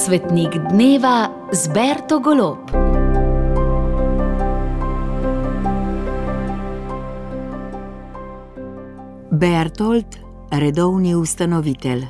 Svetnik dneva z Berto Golob. Bertold, redovni ustanovitelj.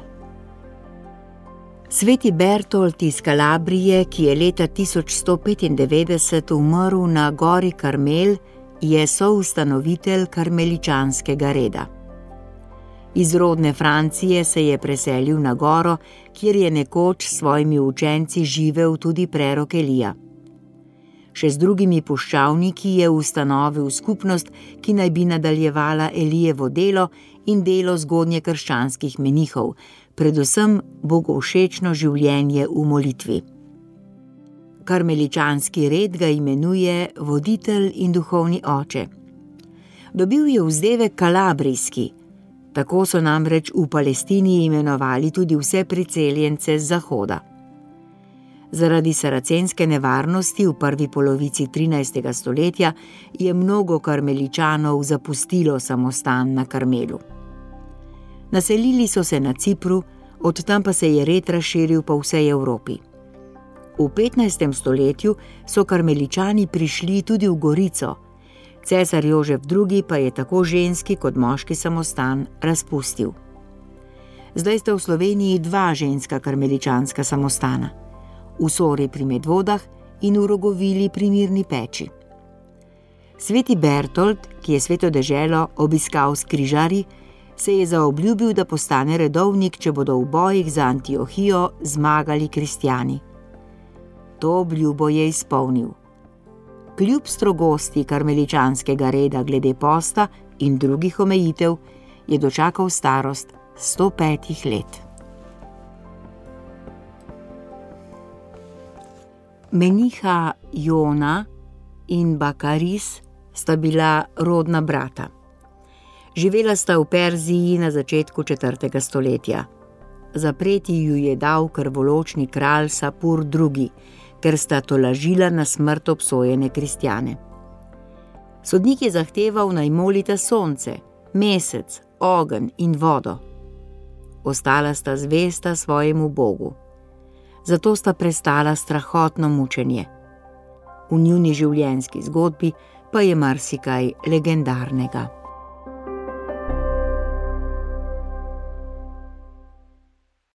Sveti Bertold iz Kalabrije, ki je leta 1195 umrl na gori Karmel, je soustanovitelj karmeličanskega reda. Iz rodne Francije se je preselil na goro, kjer je nekoč s svojimi učenci živel tudi prerok Elija. Še z drugimi puščavniki je ustanovil skupnost, ki naj bi nadaljevala Elijevo delo in delo zgodnjekrščanskih menihov, predvsem bogovšečno življenje v molitvi. Karmeličanski red ga imenuje voditelj in duhovni oče. Dobil je vzdevek kalabrijski, tako so namreč v Palestini imenovali tudi vse priseljence z zahoda. Zaradi saracenske nevarnosti v prvi polovici 13. stoletja je mnogo karmeličanov zapustilo samostan na Karmelu. Naselili so se na Cipru, od tam pa se je red razširil po vsej Evropi. V 15. stoletju so karmeličani prišli tudi v Gorico, cesar Jožef II. Pa je tako ženski kot moški samostan razpustil. Zdaj sta v Sloveniji dva ženska karmeličanska samostana, v Sori pri Medvodah in v Rogovili pri Mirni Peči. Sveti Bertold, ki je Sveto deželo obiskal s križarji, se je zaobljubil, da postane redovnik, če bodo v bojih za Antiohijo zmagali kristjani. To obljubo je izpolnil. Kljub strogosti karmeličanskega reda glede posta in drugih omejitev je dočakal starost 105 let. Meniha Jona in Bakaris sta bila rodna brata. Živela sta v Perziji na začetku 4. stoletja. Zapreti ju je dal krvoločni kralj Sapur II., ker sta tolažila na smrt obsojene kristjane. Sodnik je zahteval, naj molita sonce, mesec, ogenj in vodo. Ostala sta zvesta svojemu bogu. Zato sta prestala strahotno mučenje. V njuni življenjski zgodbi pa je marsikaj legendarnega.